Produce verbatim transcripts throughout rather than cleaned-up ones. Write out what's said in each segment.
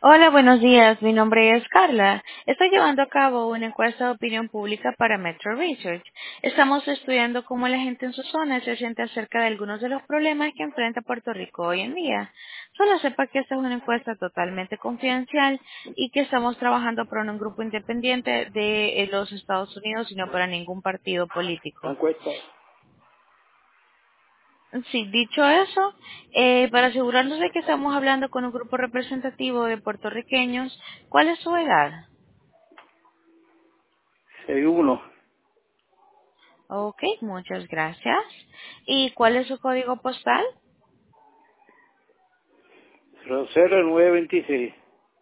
Hola, buenos días. Mi nombre es Carla. Estoy llevando a cabo una encuesta de opinión pública para Metro Research. Estamos estudiando cómo la gente en su zona se siente acerca de algunos de los problemas que enfrenta Puerto Rico hoy en día. Solo sepa que esta es una encuesta totalmente confidencial y que estamos trabajando por un grupo independiente de eh, los Estados Unidos y no para ningún partido político. Encuesta. Sí, dicho eso, eh, para asegurarnos de que estamos hablando con un grupo representativo de puertorriqueños, ¿cuál es su edad? seis uno Ok, muchas gracias. ¿Y cuál es su código postal? cero nueve veintiséis.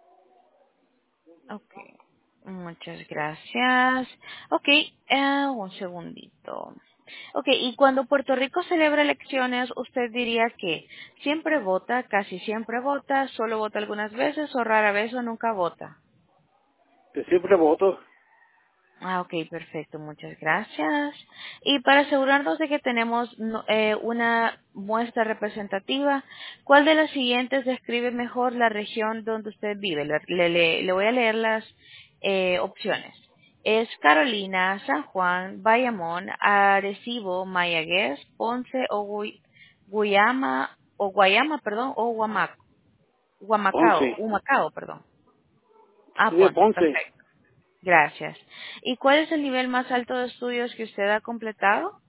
Ok, muchas gracias. Ok, eh, un segundito. Ok, y cuando Puerto Rico celebra elecciones, ¿usted diría que siempre vota, casi siempre vota, solo vota algunas veces o rara vez o nunca vota? Que siempre voto. Ah, ok, perfecto, muchas gracias. Y para asegurarnos de que tenemos no- eh, una muestra representativa, ¿cuál de las siguientes describe mejor la región donde usted vive? Le, le- le- le voy a leer las eh, opciones. Es Carolina, San Juan, Bayamón, Arecibo, Mayagüez, Ponce o Gui- Guayama, o Guayama, perdón, o Guamac, Guamacao, Ponce. Humacao, perdón. Ah, Sí, de Ponce, Ponce. perfecto. Gracias. ¿Y cuál es el nivel más alto de estudios que usted ha completado?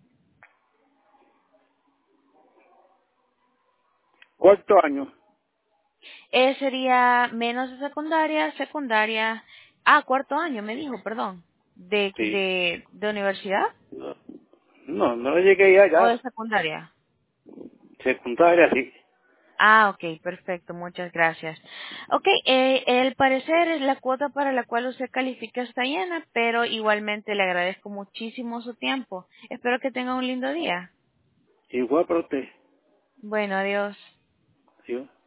Cuarto año. Eh, sería menos de secundaria, secundaria. Ah, cuarto año, me dijo, perdón. ¿De, Sí. de, de universidad No, no, no llegué o de allá. secundaria? Secundaria, sí. Ah, ok, perfecto, muchas gracias. Ok, eh, el parecer, la cuota para la cual usted califica está llena, pero igualmente le agradezco muchísimo su tiempo. Espero que tenga un lindo día. Igual para usted. Bueno, adiós. ¿Sí?